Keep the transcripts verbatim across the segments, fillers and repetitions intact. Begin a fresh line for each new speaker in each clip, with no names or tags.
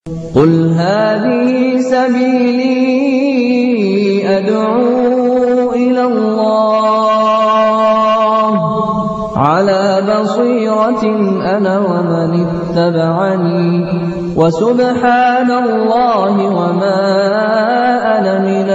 قل هذه سبيلي أدعو إلى الله على بصيرة أنا ومن اتبعني وسبحان الله وما أنا من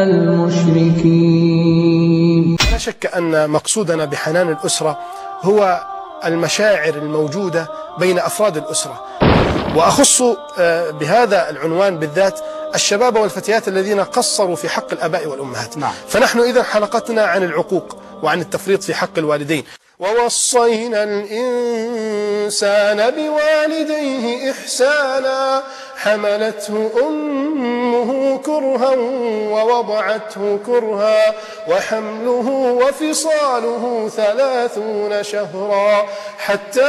المشركين.
لا شك أن مقصودنا بحنان الأسرة هو المشاعر الموجودة بين أفراد الأسرة، وأخص بهذا العنوان بالذات الشباب والفتيات الذين قصروا في حق الآباء والأمهات. نعم. فنحن إذا حلقتنا عن العقوق وعن التفريط في حق الوالدين. ووصينا الإنسان بوالديه إحسانا حملته أمه كرها ووضعته كرها وحمله وفصاله ثلاثون شهرا حتى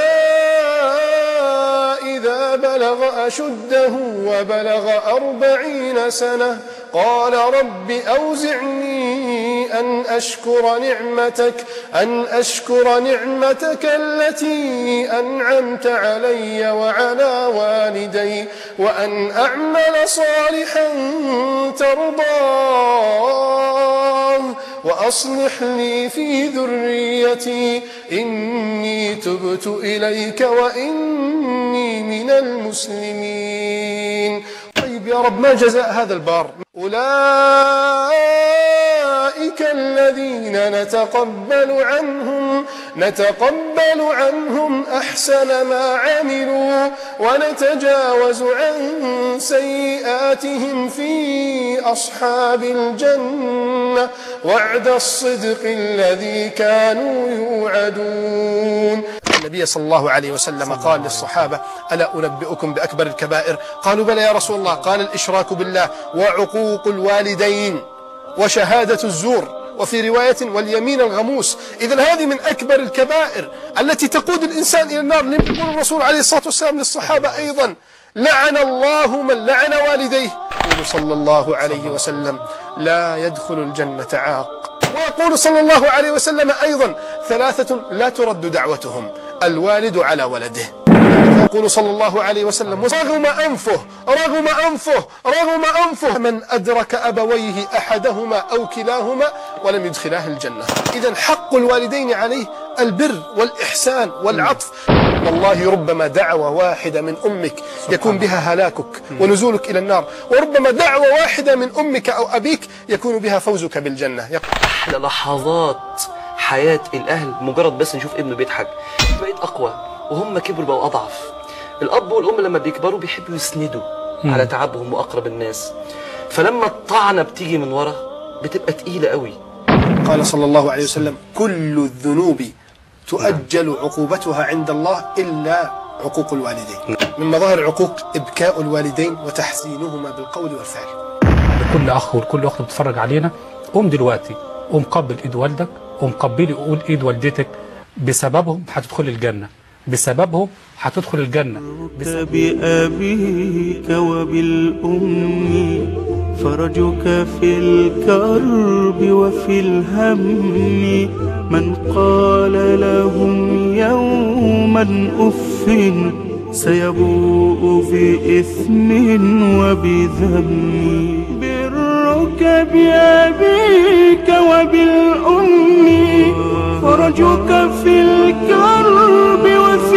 إذا بلغ أشده وبلغ أربعين سنة قال رب أوزعني أن أشكر نعمتك أن أشكر نعمتك التي أنعمت علي وعلى والدي وأن أعمل صالحا ترضاه وأصلح لي في ذريتي إني تبت إليك وإني من المسلمين. طيب يا رب، ما جزاء هذا البار؟ أولئك الذين نتقبل عنهم نتقبل عنهم أحسن ما عملوا ونتجاوز عن سيئاتهم في أصحاب الجنة وعد الصدق الذي كانوا يوعدون. النبي صلى الله عليه وسلم قال للصحابة: ألا أنبئكم بأكبر الكبائر؟ قالوا: بلى يا رسول الله. قال: الإشراك بالله وعقوق الوالدين وشهادة الزور، وفي رواية واليمين الغموس. إذن هذه من أكبر الكبائر التي تقود الإنسان إلى النار. يقول الرسول عليه الصلاة والسلام للصحابة أيضا: لعن الله من لعن والديه. يقول صلى الله عليه وسلم: لا يدخل الجنة عاق. ويقول صلى الله عليه وسلم أيضا: ثلاثة لا ترد دعوتهم: الوالد على ولده. يقول صلى الله عليه وسلم: رغم أنفه رغم أنفه رغم أنفه من أدرك أبويه أحدهما أو كلاهما ولم يدخلاه الجنة. إذن حق الوالدين عليه البر والإحسان والعطف. والله ربما دعوة واحدة من أمك يكون بها هلاكك ونزولك إلى النار، وربما دعوة واحدة من أمك أو أبيك يكون بها فوزك بالجنة.
أحلى لحظات حياة الأهل مجرد بس نشوف ابنه بيضحك. بقيت أقوى وهم كبروا بقوا أضعف. الأب والأم لما بيكبروا بيحبوا يسندوا م. على تعبهم وأقرب الناس، فلما الطعنة بتيجي من ورا بتبقى تقيلة قوي.
قال صلى الله عليه وسلم: كل الذنوب تؤجل عقوبتها عند الله إلا عقوق الوالدين. من مظاهر العقوق إبكاء الوالدين وتحسينهما بالقول والفعل.
لكل أخ ولكل أخت بتتفرج علينا: قوم دلوقتي، قوم قبل إيد والدك، قوم قبلي وقول إيد والدتك. بسببهم هتدخل الجنة، بسببهم هتدخل الجنة.
بأبيك وبالأم فرجك في الكرب وفي الهم من قال لهم يوما أف سيبوء بإثم وبذم. برك بأبيك وبالأم فرجك في الكرب وفي